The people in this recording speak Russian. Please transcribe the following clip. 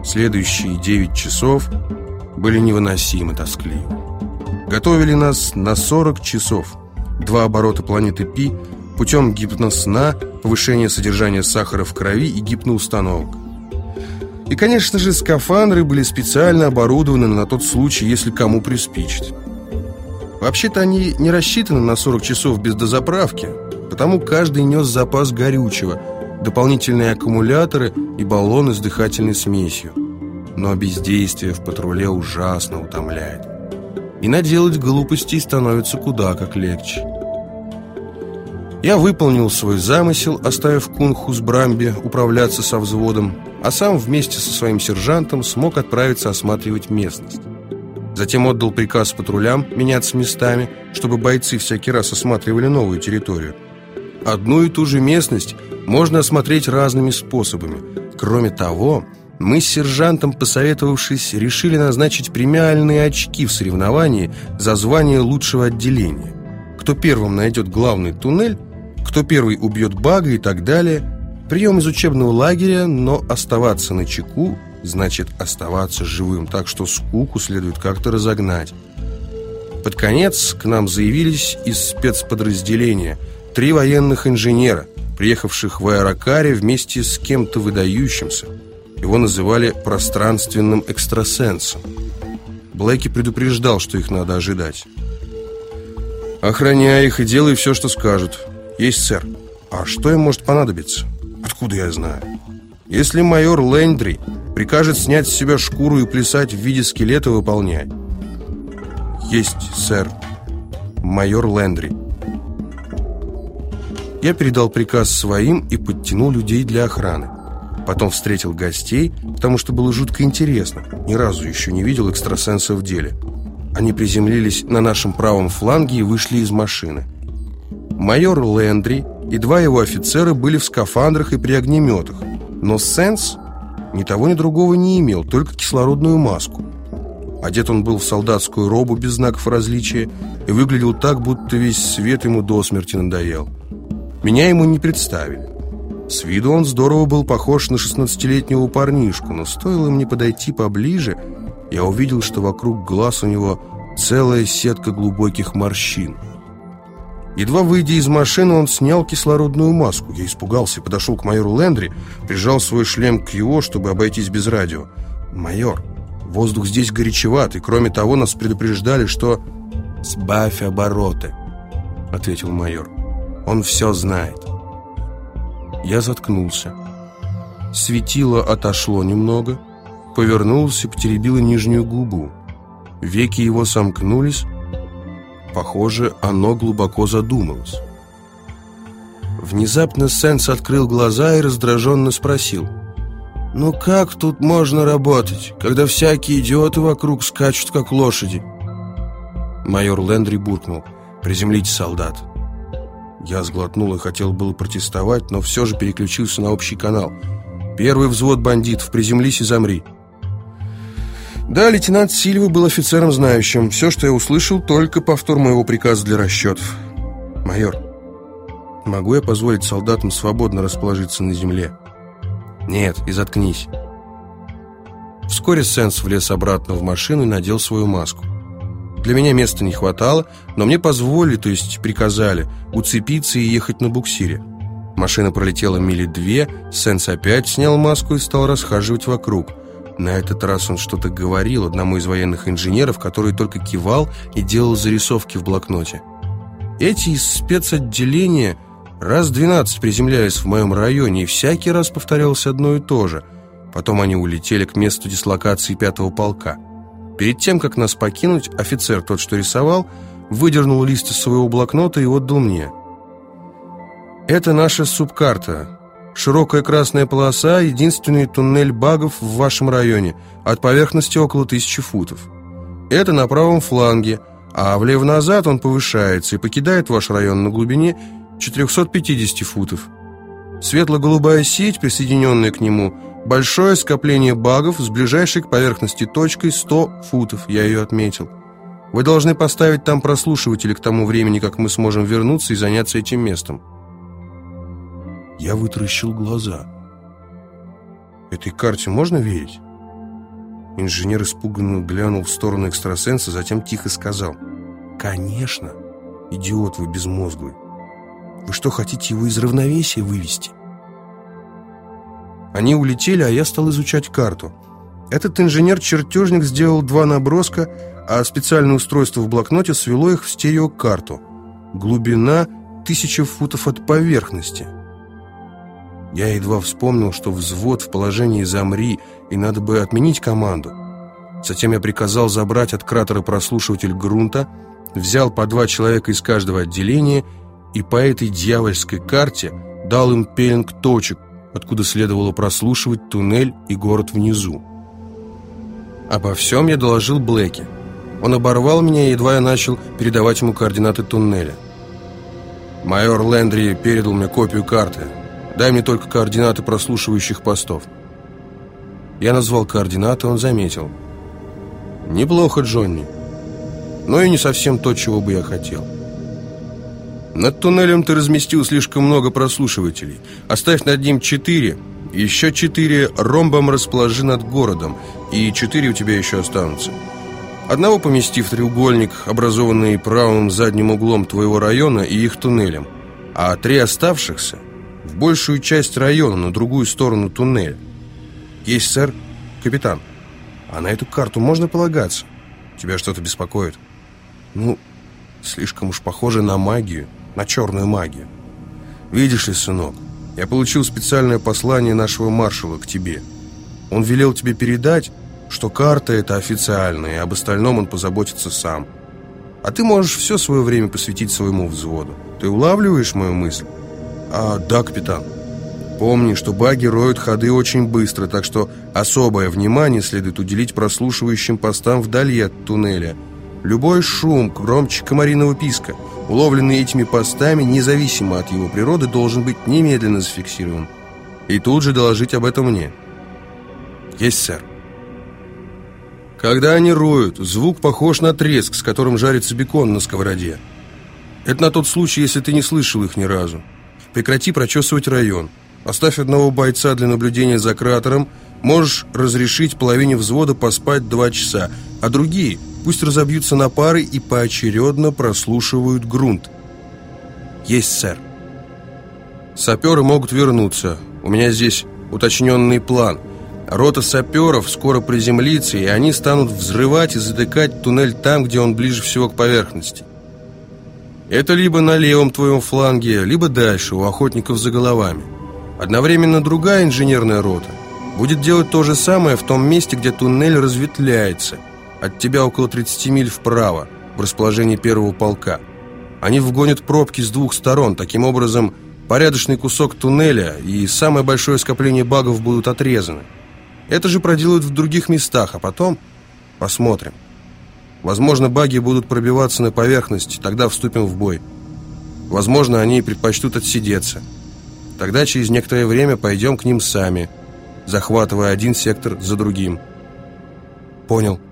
Следующие 9 часов были невыносимо тоскливы. Готовили нас на 40 часов. 2 оборота планеты Пи путем гипносна, повышения содержания сахара в крови и гипноустановок. И, конечно же, скафандры были специально оборудованы на тот случай, если кому приспичит. Вообще-то они не рассчитаны на 40 часов без дозаправки, потому каждый нес запас горючего, дополнительные аккумуляторы и баллоны с дыхательной смесью. Но бездействие в патруле ужасно утомляет. И наделать глупостей становится куда как легче. Я выполнил свой замысел, оставив Кунху с Брамби управляться со взводом, а сам вместе со своим сержантом смог отправиться осматривать местность. Затем отдал приказ патрулям меняться местами, чтобы бойцы всякий раз осматривали новую территорию. Одну и ту же местность можно осмотреть разными способами. Кроме того, мы с сержантом, посоветовавшись, решили назначить премиальные очки в соревновании за звание лучшего отделения. Кто первым найдет главный туннель, кто первый убьет бага и так далее. Прием из учебного лагеря, но оставаться начеку значит оставаться живым, так что скуку следует как-то разогнать. Под конец к нам заявились из спецподразделения 3 военных инженера, приехавших в аэрокаре вместе с кем-то выдающимся. Его называли пространственным экстрасенсом. Блэки предупреждал, что их надо ожидать. «Охраняй их и делай все, что скажут». «Есть, сэр». «А что им может понадобиться?» «Откуда я знаю?» «Если майор Лэндри прикажет снять с себя шкуру и плясать в виде скелета, выполняй». «Есть, сэр». «Майор Лэндри». Я передал приказ своим и подтянул людей для охраны. Потом встретил гостей, потому что было жутко интересно. Ни разу еще не видел экстрасенса в деле. Они приземлились на нашем правом фланге и вышли из машины. Майор Лэндри и 2 его офицера были в скафандрах и при огнеметах. Но Сенс ни того, ни другого не имел, только кислородную маску. Одет он был в солдатскую робу без знаков различия и выглядел так, будто весь свет ему до смерти надоел. Меня ему не представили. С виду он здорово был похож на 16-летнего парнишку, но стоило мне подойти поближе, я увидел, что вокруг глаз у него целая сетка глубоких морщин. Едва выйдя из машины, он снял кислородную маску. Я испугался и подошел к майору Лэндри, прижал свой шлем к его, чтобы обойтись без радио. «Майор, воздух здесь горячеват, и кроме того нас предупреждали, что...» «Сбавь обороты», — ответил майор. «Он все знает». Я заткнулся. Светило отошло немного, повернулся и потеребило нижнюю губу. Веки его сомкнулись. Похоже, оно глубоко задумалось. Внезапно Сенс открыл глаза и раздраженно спросил: «Ну как тут можно работать, когда всякие идиоты вокруг скачут, как лошади?» Майор Лэндри буркнул: «Приземлите солдат». Я сглотнул и хотел было протестовать, но все же переключился на общий канал. «Первый взвод бандитов, приземлись и замри». Да, лейтенант Сильва был офицером знающим. Все, что я услышал, только повтор моего приказа для расчетов. «Майор, могу я позволить солдатам свободно расположиться на земле?» «Нет, и заткнись». Вскоре Сенс влез обратно в машину и надел свою маску. Для меня места не хватало, но мне позволили, то есть приказали, уцепиться и ехать на буксире. Машина пролетела мили 2, Сенс опять снял маску и стал расхаживать вокруг. На этот раз он что-то говорил одному из военных инженеров, который только кивал и делал зарисовки в блокноте. Эти из спецотделения раз 12 приземлялись в моем районе, и всякий раз повторялось одно и то же. Потом они улетели к месту дислокации 5-го полка. Перед тем, как нас покинуть, офицер, тот, что рисовал, выдернул лист из своего блокнота и отдал мне. «Это наша субкарта. Широкая красная полоса, единственный туннель багов в вашем районе, от поверхности около 1000 футов. Это на правом фланге, а влево-назад он повышается и покидает ваш район на глубине 450 футов. Светло-голубая сеть, присоединенная к нему, большое скопление багов с ближайшей к поверхности точкой 100 футов, я ее отметил. Вы должны поставить там прослушиватели к тому времени, как мы сможем вернуться и заняться этим местом». Я вытаращил глаза. Этой карте можно верить? Инженер испуганно глянул в сторону экстрасенса, затем тихо сказал: «Конечно, идиот вы безмозглый. Вы что, хотите его из равновесия вывести?» Они улетели, а я стал изучать карту. Этот инженер-чертежник сделал 2 наброска, а специальное устройство в блокноте свело их в стереокарту. Глубина 1000 футов от поверхности. Я едва вспомнил, что взвод в положении «замри», и надо бы отменить команду. Затем я приказал забрать от кратера прослушиватель грунта, взял по 2 человека из каждого отделения и по этой дьявольской карте дал им пеленг точек, откуда следовало прослушивать туннель и город внизу. Обо всем я доложил Блэке. Он оборвал меня, едва я начал передавать ему координаты туннеля. «Майор Лендри передал мне копию карты. Дай мне только координаты прослушивающих постов». Я назвал координаты, он заметил: «Неплохо, Джонни, но и не совсем то, чего бы я хотел. Над туннелем ты разместил слишком много прослушивателей. Оставь над ним 4, еще 4 ромбом расположи над городом, и 4 у тебя еще останутся. Одного помести в треугольник, образованный правым задним углом твоего района и их туннелем, а 3 оставшихся в большую часть района, на другую сторону туннеля». «Есть, сэр, капитан. А на эту карту можно полагаться? Тебя что-то беспокоит?» «Ну, слишком уж похоже на магию, на черную магию. Видишь ли, сынок, я получил специальное послание нашего маршала к тебе. Он велел тебе передать, что карта эта официальная, и об остальном он позаботится сам. А ты можешь все свое время посвятить своему взводу. Ты улавливаешь мою мысль?» «Да, капитан. Помни, что баги роют ходы очень быстро, так что особое внимание следует уделить прослушивающим постам вдали от туннеля. Любой шум, громче комариного писка, уловленный этими постами, независимо от его природы, должен быть немедленно зафиксирован. И тут же доложить об этом мне». «Есть, сэр». «Когда они роют, звук похож на треск, с которым жарится бекон на сковороде. Это на тот случай, если ты не слышал их ни разу. Прекрати прочесывать район. Оставь одного бойца для наблюдения за кратером. Можешь разрешить половине взвода поспать 2 часа, а другие пусть разобьются на пары и поочередно прослушивают грунт». «Есть, сэр». «Саперы могут вернуться. У меня здесь уточненный план. Рота саперов скоро приземлится, и они станут взрывать и затыкать туннель там, где он ближе всего к поверхности. Это либо на левом твоем фланге, либо дальше, у охотников за головами. Одновременно другая инженерная рота будет делать то же самое в том месте, где туннель разветвляется, от тебя около 30 миль вправо, в расположении 1-го полка. Они вгонят пробки с 2 сторон. Таким образом, порядочный кусок туннеля и самое большое скопление багов будут отрезаны. Это же проделают в других местах, а потом посмотрим. Возможно, баги будут пробиваться на поверхность, тогда вступим в бой. Возможно, они предпочтут отсидеться. Тогда через некоторое время пойдем к ним сами, захватывая один сектор за другим». «Понял».